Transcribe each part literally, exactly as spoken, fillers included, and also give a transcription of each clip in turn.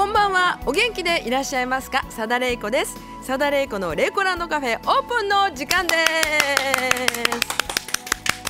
んばんは。お元気でいらっしゃいますか？佐田玲子です。佐田玲子のレイコランドカフェオープンの時間です。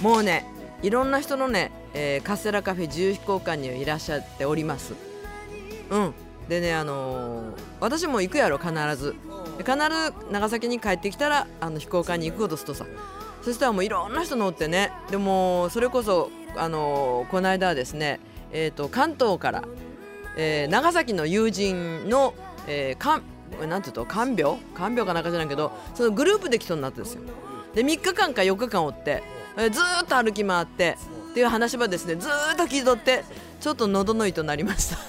もうね、いろんな人のね、えー、カステラカフェ自由飛行館にいらっしゃっております。うんでね、あのー、私も行くやろ必ず。必ず長崎に帰ってきたらあの飛行館に行くことすとさ、そしたらもういろんな人乗ってね、でもそれこそあのー、この間はですね、えーと関東から、えー、長崎の友人の、えー、かんなんていうと看病看病かなんかじゃないけど、そのグループで来とんなったんですよ。でみっかかんかよっかかんおって、えー、ずーっと歩き回ってっていう話はですね、ずーっと聞いとってちょっと喉の糸になりました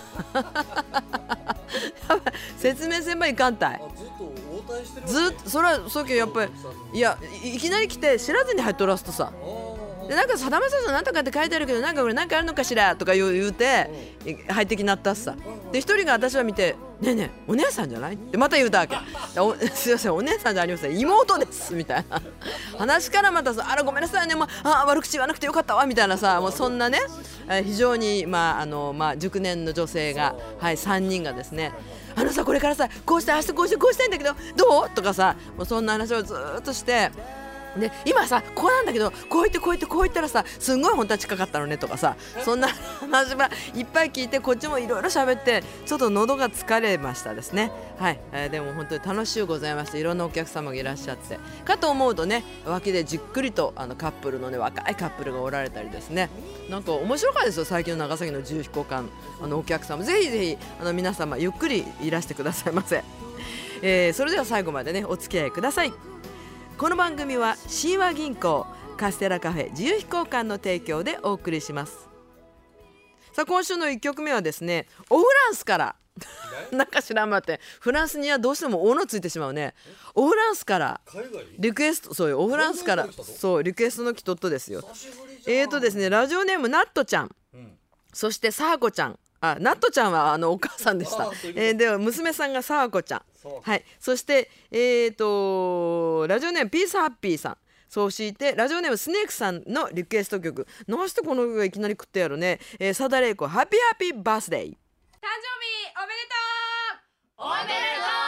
説明せんばいかんたい。ずっとそれはそうけど、やっぱりいや い, いきなり来て知らずに入っとらすとさ、でなんかさだまさんなんとかって書いてあるけど、なんかこれなんかあるのかしらとか言う、言うて入ってきなったっさ。で一人が私は見て、ねえねえお姉さんじゃないってまた言うたわけおすいませんお姉さんじゃありません、妹ですみたいな話からまたさ、あらごめんなさいね、まあ、悪口言わなくてよかったわみたいなさ、もうそんなね、え非常に、まああのまあ、熟年の女性が、はい、さんにんがですね、あのさこれからさこうしてあしてこうしてこうしたいんだけどどうとかさ、もうそんな話をずっとして、で今さこうなんだけどこう言ってこう言ってこう言ったらさすんごい本当は近かったのねとかさ、そんな話はいっぱい聞いて、こっちもいろいろ喋ってちょっと喉が疲れましたですね。はい、えー、でも本当に楽しゅうございまして、いろんなお客様がいらっしゃってかと思うとね、脇でじっくりとあのカップルのね、若いカップルがおられたりですね、なんか面白かったですよ。最近の長崎の自由飛行館あのお客様、ぜひぜひあの皆様ゆっくりいらしてくださいませ。えー、それでは最後までねお付き合いください。この番組は神話銀行カステラカフェ自由飛行館の提供でお送りします。さあ今週のいっきょくめはですね、オフランスからなんか知らんまって、フランスにはどうしても「お」のついてしまうね。オフランスからリクエスト、そうよオフランスからそうリクエストのきとっとですよ。えーとですねラジオネームナットちゃん、うん、そしてサーコちゃん、あナットちゃんはあのお母さんでした。えー、では娘さんがサーコちゃん、はい、そしてえーとラジオネームピースハッピーさん、そうしてラジオネームスネークさんのリクエスト曲、どうしてこの曲がいきなり食ってやるね、えー、サダレイコハッピーハッピーバースデー。誕生日おめでとうおめでとう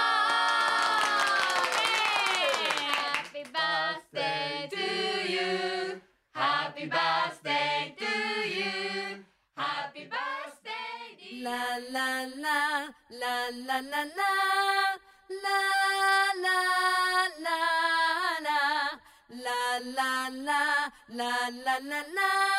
Happy birthday to you Happy birthday to you Happy birthday ララララララララララララララララララ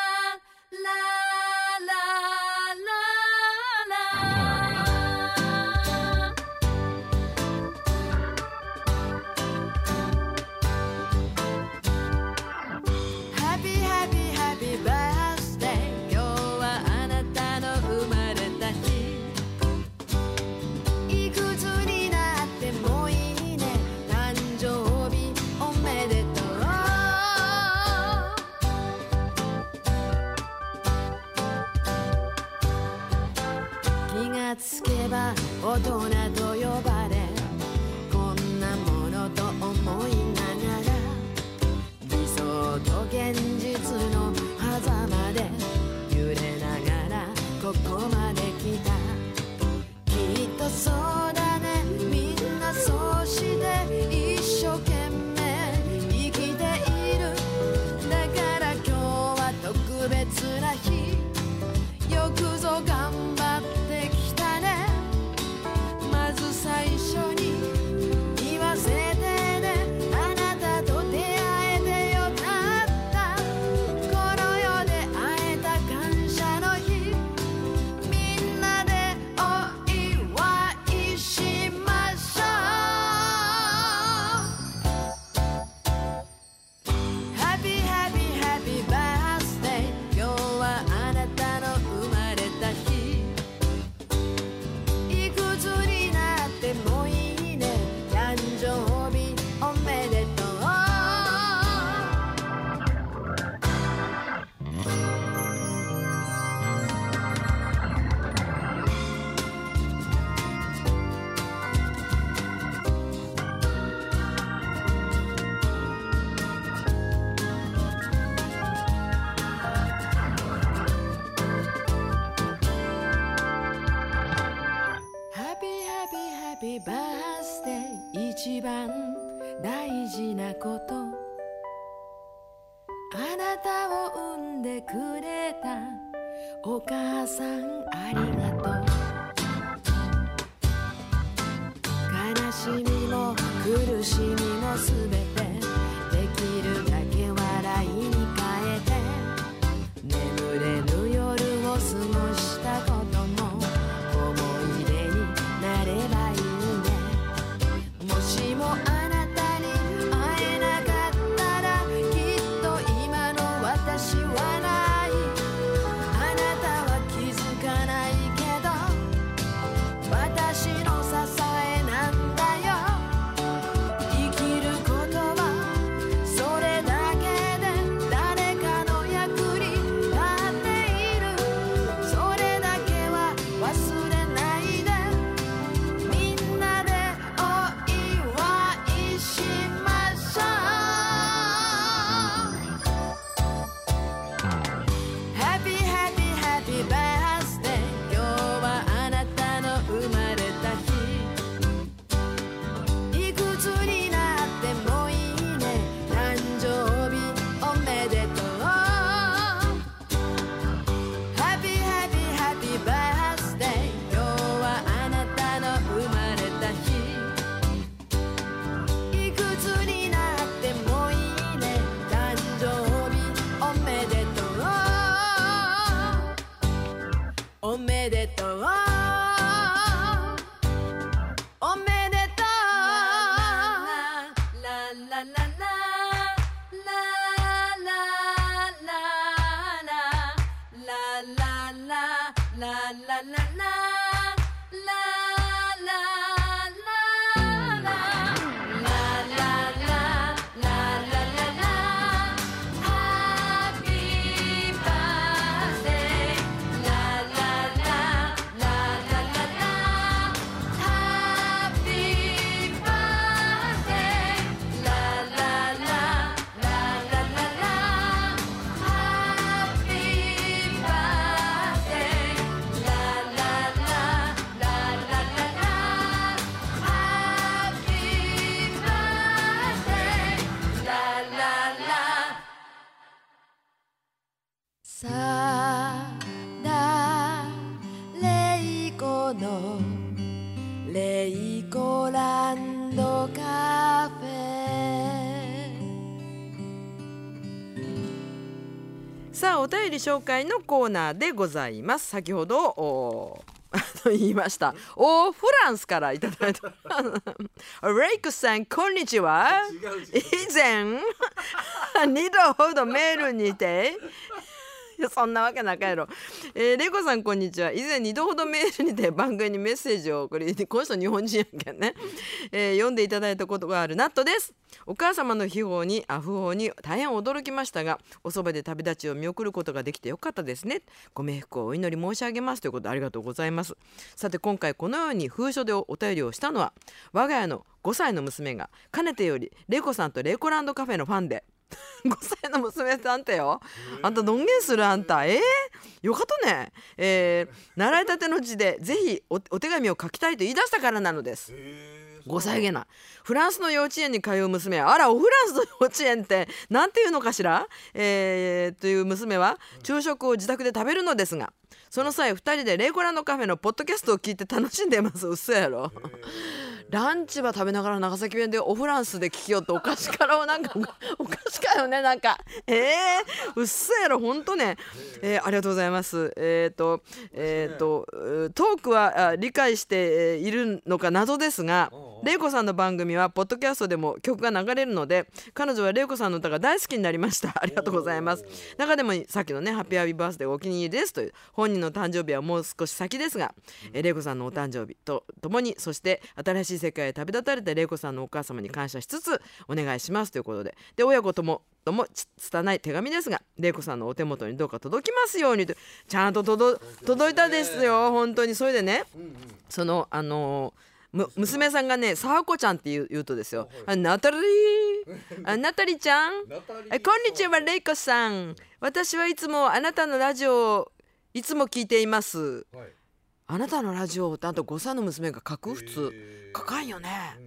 つけば大人と呼ばれ、こんなものと思いながら理想と現実の狭間で揺れながらここまで来た。きっとそうだね、みんなそうして一生懸命生きている。だから今日は特別な日、よくぞ頑張ってきた。まず最初に言わせてね、あなたと出会えてよかった。こ事なこと、あなたを産んでくれたお母さんありがとう。悲しみも苦しみもすべてできるだけ笑いに変えて、眠れぬ夜を過ごしたことも思い出になればいいね。もしもあなたに会えなかったらきっと今の私はない。あなたは気づかないけど私の支えなんだよ。生きることはそれだけで誰かの役に立っている。それだけは忘れないで、みんなでお祝いしましょう。 Happy Happy Happy Birthday、 今日はあなたの生まれた日。いくつになってもいいね、誕生日おめでとう。 Happy Happy Happy Birthday、 今日はあなたの生まれた日。いくつになってもいいね、誕生日おめでとう。おめでとう、おめでとう。ラララララララララララララさだレイコのレイコランドカフェ。さあお便り紹介のコーナーでございます。先ほどお言いましたおフランスからいただいたレイコさんこんにちは。以前にどほどメールにてそんなわけなかやろ、えー、レイコさんこんにちは。以前にどほどメールにて番組にメッセージを送り、この人日本人やけんね、えー、読んでいただいたことがあるナットです。お母様の秘宝にあ訃報に大変驚きましたが、おそばで旅立ちを見送ることができてよかったですね。ご冥福をお祈り申し上げますということでありがとうございます。さて今回このように封書でお便りをしたのは、我が家のごさいの娘がかねてよりレイコさんとレイコランドカフェのファンでごさいの娘さんってよ、あんたどんげんするあんた、えー、よかったね、えー、習いたての字でぜひ お, お手紙を書きたいと言い出したからなのです。ごさいげなフランスの幼稚園に通う娘、あらおフランスの幼稚園ってなんていうのかしら、えー、という娘は昼食を自宅で食べるのですが、その際ふたりでレイコランドカフェのポッドキャストを聞いて楽しんでいます。うっそやろランチは食べながら長崎弁でおフランスで聞きよっておかしからをなんかおかしかよね、なんかえー、うっそやろほんとね、えー、ありがとうございます。えっ、ー、とえっ、ー、とトークは理解しているのか謎ですが、レイコさんの番組はポッドキャストでも曲が流れるので、彼女はレイコさんの歌が大好きになりました。ありがとうございます。中でもさっきのねハッピーハッピーバースデーがお気に入りですという、本人の誕生日はもう少し先ですが、レイコさんのお誕生日とともに、そして新しい世界へ旅立たれたレイコさんのお母様に感謝しつつお願いしますということで、で親子ともとも拙い手紙ですが、レイコさんのお手元にどうか届きますようにと、ちゃんと届いたですよ本当に。それでね、そのあのー娘さんがね、さわこちゃんって言う、言うとですよ、あナタリーあナタリちゃんあこんにちはレイコさん、私はいつもあなたのラジオをいつも聞いています、はい、あなたのラジオってあとごさいの娘が書く、普通書かんよね。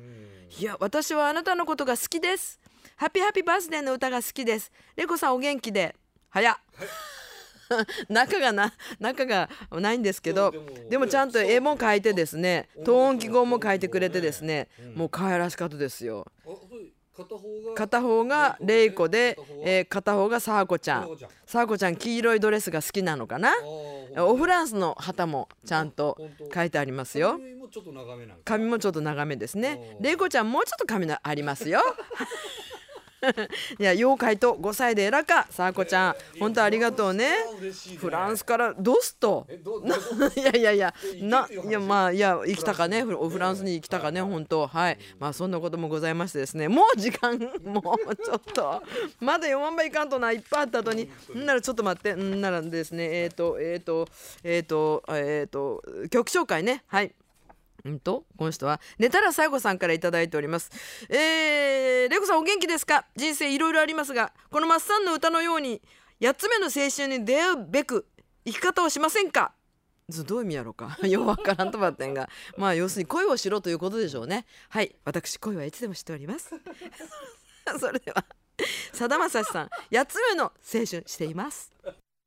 いや私はあなたのことが好きです。ハッピーハッピーバースデーの歌が好きです。レコさんお元気で。早っ中がな中がないんですけど、でもちゃんと絵も描いてですね、等音記号も書いてくれてですね、もう可愛らしかったですよ。片方がレイコで、えー、片方がサーコちゃん。サーコちゃん黄色いドレスが好きなのかな。オフランスの旗もちゃんと書いてありますよ。髪もちょっと長めですね。レイコちゃんもうちょっと髪のありますよいや妖怪とごさいでエラかサーコちゃん本当ありがとうね。フランスからドストいやいやいやないやまあいや行きたかねフランスに行きたかね本当はいまあそんなこともございましてですね、もう時間もうちょっとまだ読まんばいかんとないっぱいあった後にんならちょっと待ってんならですねえっとえっとえっとえっと曲紹介ねはい。んとこの人は寝たら最後さんからいただいております。えー、レコさんお元気ですか。人生いろいろありますがこのマッサンの歌のようにやっつめの青春に出会うべく生き方をしませんか。どういう意味やろうかようわからんとばってんがまあ要するに恋をしろということでしょうね。はい私恋はいつでも知っておりますそれではさだまさしさんやっつめの青春しています。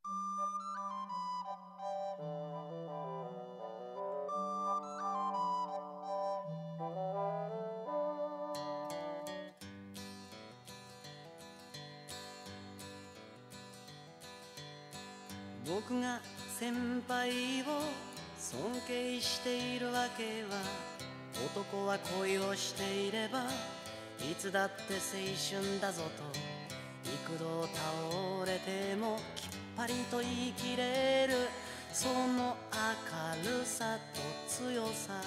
僕が先輩を尊敬しているわけは男は恋をしていればいつだって青春だぞと幾度倒れてもきっぱりと生きれるその明るさと強さ。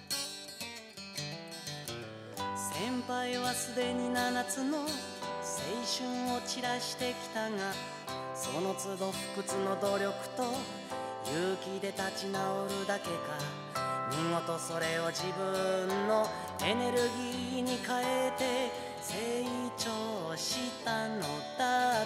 先輩はすでに七つの青春を散らしてきたがその都度不屈の努力と勇気で立ち直るだけか見事それを自分のエネルギーに変えて成長したのだった。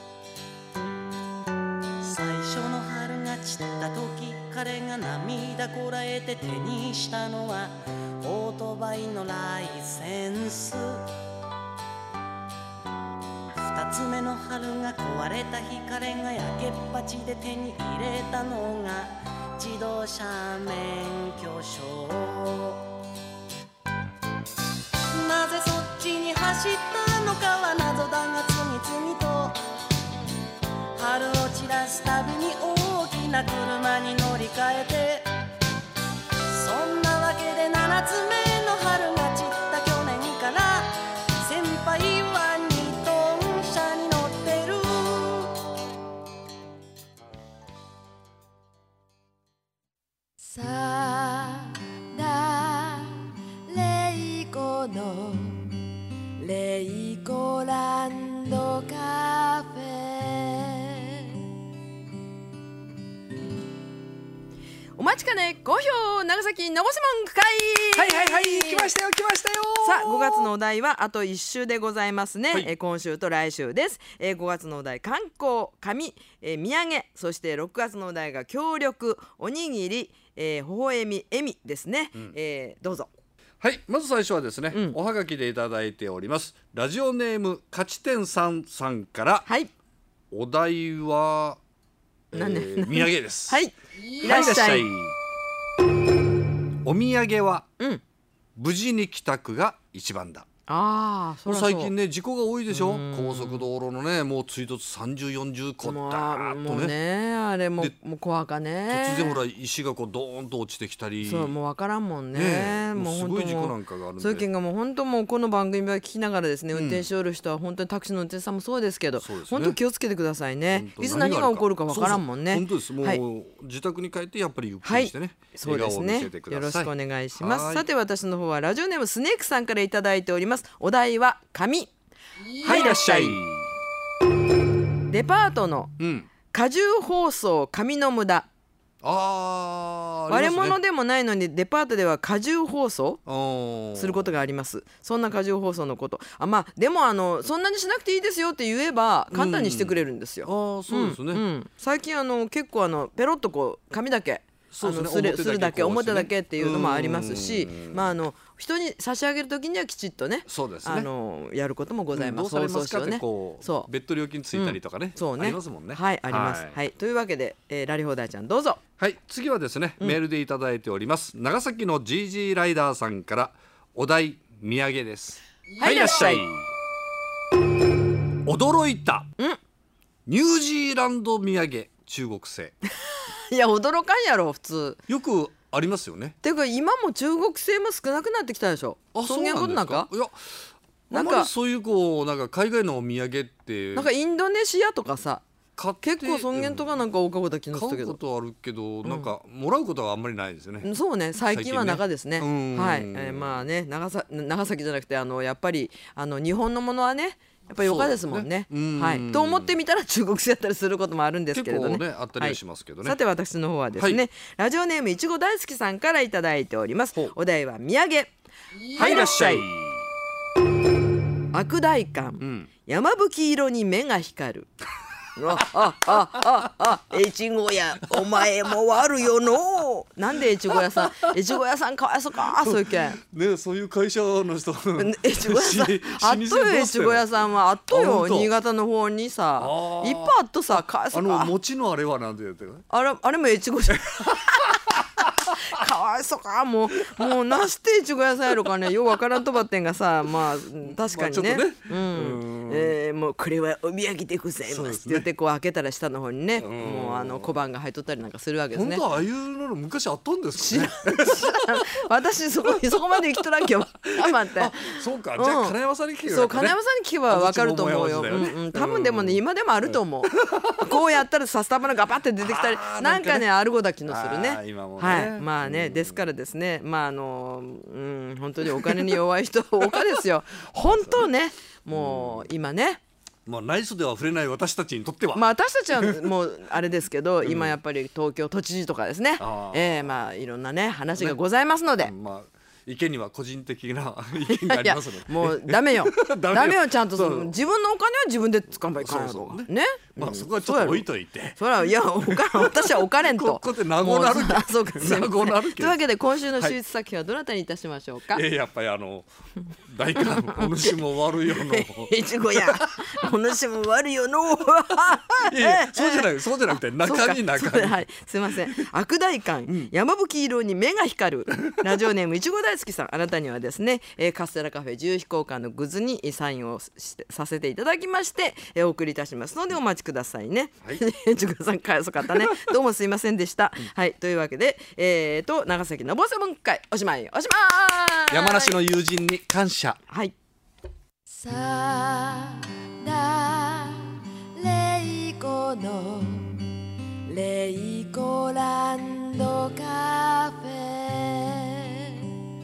最初の春が散った時彼が涙こらえて手にしたのはオートバイのライセンス。二つ目の春が壊れた日彼がやけっぱちで手に入れたのが自動車免許証。なぜそっちに走ったのかは謎だが次々と春を散らすたびに大きな車に乗り換えてそんなわけで七つ目の春が散った去年から先輩は二トン車に乗ってる。 さだレイコのレイコランドカフェ。お待ちかね好評長崎のぼしもん会。 はいはいはい来ましたよ来ましたよ。 さあごがつのお題はあといっ週でございますね、 はい、 え今週と来週です、えー、ごがつのお題観光紙、えー、土産そしてろくがつのお題が協力おにぎり、えー、微笑み笑みですね、うんえー、どうぞ。 はい、まず最初はですね、うん、おはがきでいただいておりますラジオネーム勝ち点さんさんから、はい、お題は、えー、土産です。 はいいらっしゃい。 お土産は、うん、無事に帰宅が一番だ。 あそ最近ね事故が多いでしょ。高速道路のねもう追突さんじゅう、よんじゅっこだーっとね。 もうねあれももう怖かね。 突然ほら石がこうドーンと落ちてきたり。 そうもう分からんもんね。 ねもうすごい事故なんかがあるんで。 そういう件がもう本当もうこの番組は聞きながらですね、うん、運転しおる人は本当にタクシーの運転手さんもそうですけど、 そうですね、 本当気をつけてくださいね。いつ何が起こるか分からんもんね。 そうそう本当ですもう、はい、自宅に帰ってやっぱりゆっくりしてね、はい、 そうですね、 笑顔を見せてください。 よろしくお願いします。さて私の方はラジオネームスネークさんからいただいております。お題は紙。 はいいらっしゃい。 デパートの過重包装紙の無駄。 あ割れ物でもないのにデパートでは過重包装することがあります。そんな過重包装のことあ、まあ、でもあのそんなにしなくていいですよって言えば簡単にしてくれるんですよ、 うん、あそうですね、 うんうん、最近あの結構あのペロッとこう紙だけあのするするだけ表だけっていうのもありますし、まああの人に差し上げるときにはきちっとね、 そうですね、 あのやることもございます。 どうされますかってね、 こうそう別途料金ついたりとかね、 そうね、 ありますもんね。 はい、あります。はい、はい、というわけで、えー、ラリホダイちゃんどうぞ。 はい、次はですね、うん、メールでいただいております。長崎の ジージー ライダーさんからお題土産です。 はい、いらっしゃい。 驚いた、 うん、 ニュージーランド土産中国製いや驚かんやろ普通。 よくありますよね。 ていうか今も中国製も少なくなってきたでしょ。 あ、そうなんですか。 なんかいや、あんまりそういうこうなんか海外のお土産ってなんかインドネシアとかさ、 結構尊厳とかなんか多かった気がしたけど、 買うことはあるけど、なんかもらうことはあんまりないですよね、 うん、そうね、最近は中ですね、 ね、 はい、えー、まあね、長さ長崎じゃなくてあのやっぱりあの日本のものはねやっぱりよかですもんね。はい、と思ってみたら中国製やったりすることもあるんですけれどね。 結構ねあったりはしますけどね。 はい、さて私の方はですね、はい、ラジオネームいちご大好きさんからいただいております。お題は土産。 はい、いらっしゃい。 悪大官、うん、山吹色に目が光るあああああ越後屋お前も悪よの。なんで越後屋さん越後屋さんかわいそうかそういうけんね、そういう会社の人越後屋さんあっとよ。越後屋さんはあっとよ。新潟の方にさいっぱいあっとさかわいそうか。 あの餅のあれはなんて言ってるあれあれも越後じゃんかわいそうか。もうもうなしていちご屋さんやろかね。ようわからんとばってんがさ、まあ確かにね、まあ、ね、うん、えー、もうこれはお土産でございますって言ってこう開けたら下の方にね、もうあの小判が入っとったりなんかするわけですね。 本当ああいうの昔あったんですかね。 私そこにそこまで行きとらんけど待って。 あ、そうか。じゃあ金山さんに聞けば、ね、 そう金山さんに聞けばわかると思うよ。ね、うんうん、多分でもね今でもあると思う。うん、こうやったらさスタバのガバって出てきたりなんかねあるごだきのするね。 今もね、 はい、まあね、ですからですね、まああのうん本当にお金に弱い人はお金ですよ。本当ね、もう今ね。 まあ、ナイスでは触れない私たちにとっては、 まあ、私たちはもうあれですけど、うん、今やっぱり東京都知事とかですね、えー、まあいろんなね話がございますので、ね、 まあ意見には個人的な意見がありますので。 いやもうダメよダメよ。ちゃんとその自分のお金は自分で使えばいいかんやろうね。 まあそこはちょっと置いといて、 それはいやお金私はお金んとここで名護なるけそうか名護なるけというわけで今週の手術作品はどなたにいたしましょうか。 はい、えやっぱりあの大官お主も悪よのいちごやお主も悪よのいやいやそうじゃないそうじゃなくて中身中身はい、すいません。悪大官、うん、山吹色に目が光るラジオネームいちご大好きさん、あなたにはですね、えー、カステラカフェ自由飛行館のグッズにサインをしてさせていただきまして、えー、お送りいたしますのでお待ちくださいね。はい、ちぐさんかわいそうかったね。どうもすいませんでした。はい、というわけで、えー、と長崎のぼせ文会おしまいおしまい。 山梨の友人に感謝。 はい。 さだレイコのレイコランドカフェ。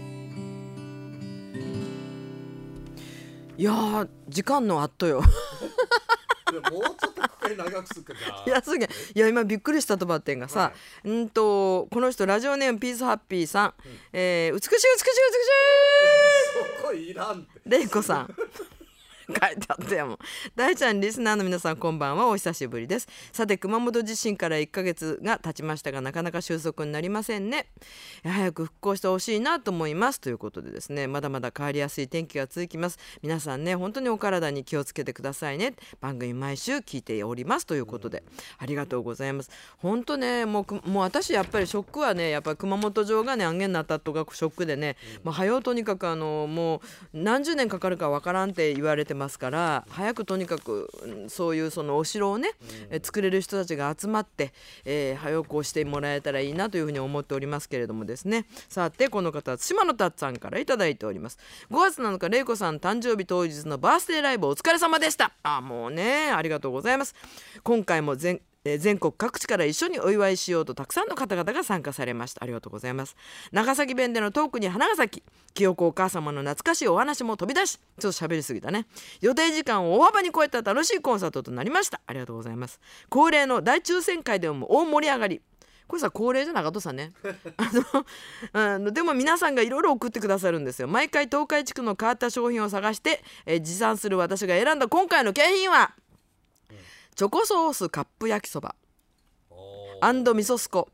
いやー時間のあっとよ。 もうちょっとここ長くするかな。 いやすげえ。いや今びっくりしたとばってんがさ、はい、うんとこの人ラジオネームピースハッピーさん、うん、えー、美しい美しい美しいそこいらんってレイコさん書いてあったやもん。大ちゃんリスナーの皆さんこんばんは、お久しぶりです。さて熊本地震からいっかげつが経ちましたがなかなか収束になりませんね。早く復興してほしいなと思いますということでですね、まだまだ変わりやすい天気が続きます。皆さんね本当にお体に気をつけてくださいね。番組毎週聞いておりますということでありがとうございます。本当ねもう、もう私やっぱりショックはねやっぱり熊本城がね安源になったとがショックでね、まあ、早うとにかくあのもう何十年かかるかわからんって言われてますから、早くとにかくそういうそのお城をね、うん、作れる人たちが集まって、えー、早くしてもらえたらいいなというふうに思っておりますけれどもですね。さてこの方島野達さんからいただいております。ごがつなのかれいこさん誕生日当日のバースデーライブお疲れ様でした。あもうねありがとうございます。今回も全えー、全国各地から一緒にお祝いしようとたくさんの方々が参加されました。ありがとうございます。長崎弁でのトークに花が咲き、清子お母様の懐かしいお話も飛び出し、ちょっと喋りすぎたね。予定時間を大幅に超えた楽しいコンサートとなりました。ありがとうございます。恒例の大抽選会でも大盛り上がり。これさ恒例じゃなかったさねあのあのでも皆さんがいろいろ送ってくださるんですよ。毎回東海地区の変わった商品を探して、えー、持参する私が選んだ今回の景品はチョコソースカップ焼きそば&味噌スコ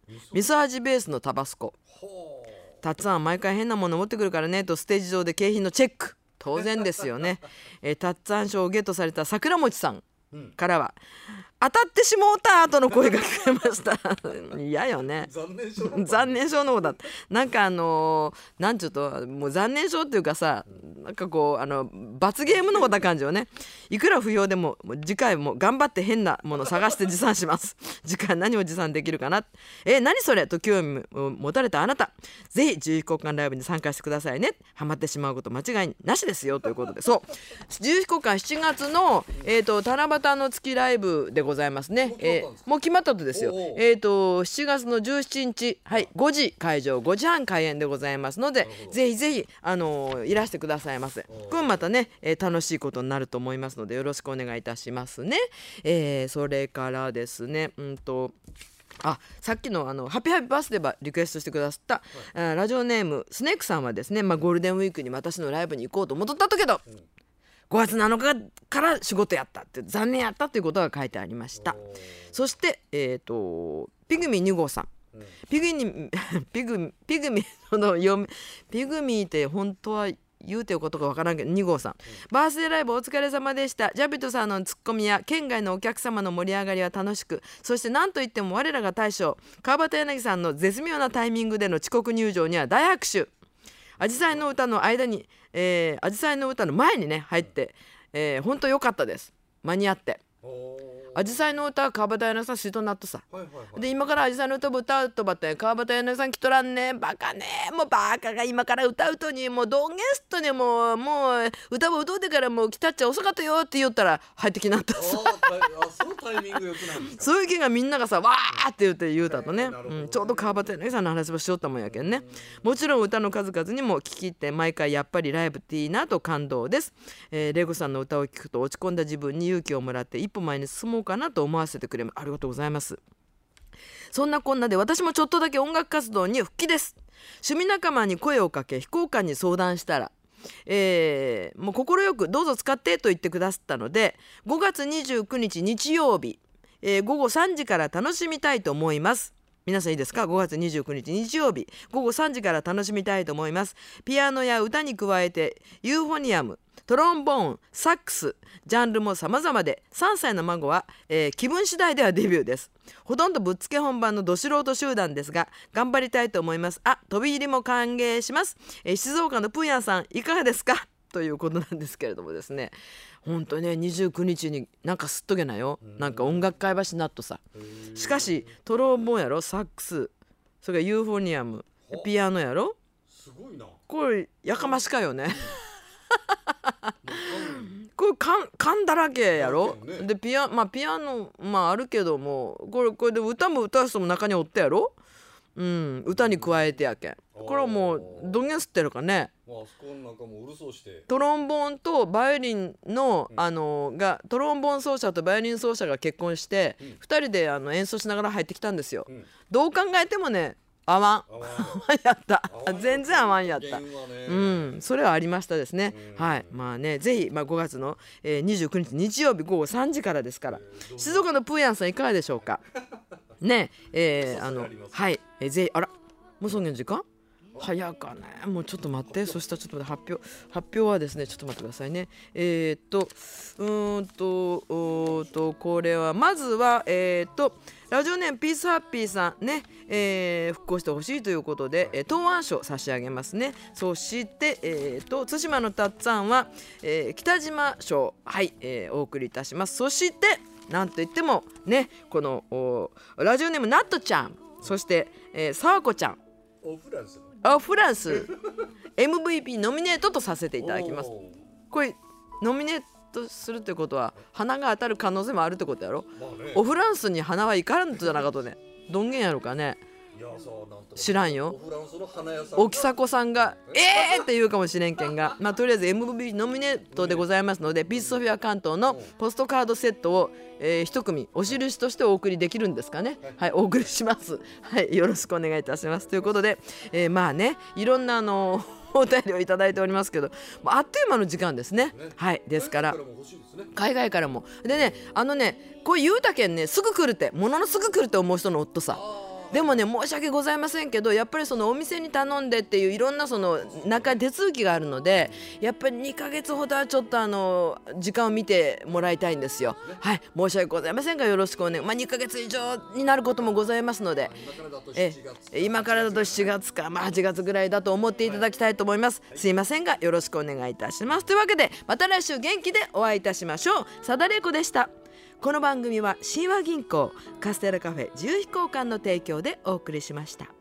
味噌味ベースのタバスコ。たっつぁんは毎回変なもの持ってくるからねとステージ上で景品のチェック。当然ですよね、えー、たっつぁん賞をゲットされた桜餅さんからは、当たってしもうたとの声が聞こえました嫌よね。 残念症の残念症の方だった。なんかあのー、なんちゅうともう残念症っていうかさ、なんかこうあの罰ゲームの方な感じよね。いくら不要でも次回も頑張って変なもの探して持参します次回何を持参できるかな、え何それと興味を持たれたあなた、ぜひ自由飛行館ライブに参加してくださいね。ハマってしまうこと間違いなしですよということで、そう自由飛行館しちがつの、えーと七夕の月ライブでございますね。えー、もう決まったとですよ。えーとしちがつのじゅうしちにち、はい、ごじ会場ごじはん開演でございますので、ぜひぜひ、あのー、いらしてくださいませ。これまたね、えー、楽しいことになると思いますのでよろしくお願いいたしますね。えー、それからですね、うんとあさっきのあのハッピーハッピーバースデーばリクエストしてくださった、うん、ラジオネームスネークさんはですね、まあ、ゴールデンウィークに私のライブに行こうと思っとったけど、うん、ごがつなのかから仕事やったって残念やったということが書いてありました。そして、えー、とピグミーに号さん、うん、ピグミピグピグミの読みピグミーって本当は言うてることがわからんけどに号さん、うん、バースデーライブお疲れ様でした。ジャビットさんのツッコミや県外のお客様の盛り上がりは楽しく、そして何といっても我らが大将川端柳さんの絶妙なタイミングでの遅刻入場には大拍手。アジサイの歌の間に、えー、アジサイの歌の前にね入って、えー、本当良かったです。間に合って。アジサイの歌は川端柳さんシートになっとさ、はいはいはい、で今からアジサイの歌を歌うとばって川端柳さん来とらんね、バカね、もうバカが今から歌うとにもうドンゲストにもうもう歌を歌うてからもう来たっちゃ遅かったよって言ったら入ってきなったさ。 あそのタイミングよくなんですか。 そういう気がみんながさわーって言って言うたとね、うん、ちょうど川端柳さんの話もしよったもんやけんね。もちろん歌の数々にも聴き入って毎回やっぱりライブっていいなと感動です。えー、レゴさんの歌を聴くと落ち込んだ自分に勇気をもらって一歩前に進もうかなと思わせてくれます。ありがとうございます。そんなこんなで私もちょっとだけ音楽活動に復帰です。趣味仲間に声をかけ飛行館に相談したら、えー、もう快くどうぞ使ってと言ってくださったのでごがつにじゅうくにち日曜日、えー、ごごさんじから楽しみたいと思います。皆さんいいですか。ごがつにじゅうくにち日曜日ごごさんじから楽しみたいと思います。ピアノや歌に加えてユーフォニアム、トロンボーン、サックス、ジャンルも様々でさんさいの孫は、えー、気分次第ではデビューです。ほとんどぶっつけ本番のど素人集団ですが頑張りたいと思います。あ、飛び入りも歓迎します。えー、静岡のプーヤンさんいかがですかということなんですけれどもですね、本当ねにじゅうくにちになんかすっとけなよ、なんか音楽会場しなっとさ。しかしトロンボーンやろ、サックス、それからユーフォニアム、ピアノやろ、 すごいな。 これやかましかよねこれ缶缶だらけやろ、ね、でピア、まあ、ピアノ、まあ、あるけどもこれ、これで歌も歌う人も中におったやろ、うん、歌に加えてやけんこれはもうどんげん吸ってるかね。 まあ、あそこなんかもううるそうしてトロンボーンとバイオリンの、うん、あのがトロンボーン奏者とバイオリン奏者が結婚して、うん、ふたりであの演奏しながら入ってきたんですよ、うん、どう考えてもね合わん合わんやった全然合わんやった、ね、うんそれはありましたですね。はいまあねぜひ、まあ、ごがつの、えー、にじゅうくにち日曜日ごごさんじからですから、静岡のプーヤンさんいかがでしょうかねえー、あのはい、えー、ぜひあらもうそんな時間早かね。もうちょっと待って、そしたらちょっと待って、発表発表はですねちょっと待ってくださいね。えー、っとうーんとうーんとこれはまずはえー、っとラジオネームピースハッピーさんね、えー、復興してほしいということで、えー、答案書差し上げますね。そして、えー、と対馬のたっつぁんは、えー、北島賞はい、えー、お送りいたします。そしてなんといってもねこのラジオネームナットちゃん、そして、えー、さわこちゃんオフランスあフランスエムブイピー ノミネートとさせていただきます。これノミネートするってことは花が当たる可能性もあるってことやろ、まあね、オフランスに花はいかんとじゃなかとねどんげんやろかね。 いやそうなんと知らんよ。 オフランスの花屋さん沖迫さんがえーって言うかもしれんけんが、まあ、とりあえず エムブイピー ノミネートでございますのでピースソフィア関東のポストカードセットを、えー、一組お印としてお送りできるんですかね。はい、お送りします。はい、よろしくお願いいたしますということで、えー、まあねいろんなあのお便りをいただいておりますけどあっという間の時間ですね。はいですから海外からもでねあのねこう言うたけんねすぐ来るってもののすぐ来るって思う人の夫さでもね申し訳ございませんけど、やっぱりそのお店に頼んでっていういろんなその中手続きがあるので、やっぱりにかげつほどはちょっとあの時間を見てもらいたいんですよ。はい、申し訳ございませんがよろしくお願い、まあ、にかげつ以上になることもございますので、え今からだとしちがつか、まあ、はちがつぐらいだと思っていただきたいと思います。すいませんがよろしくお願いいたします。というわけでまた来週元気でお会いいたしましょう。佐田玲子でした。この番組は親和銀行カステラカフェ自由飛行館の提供でお送りしました。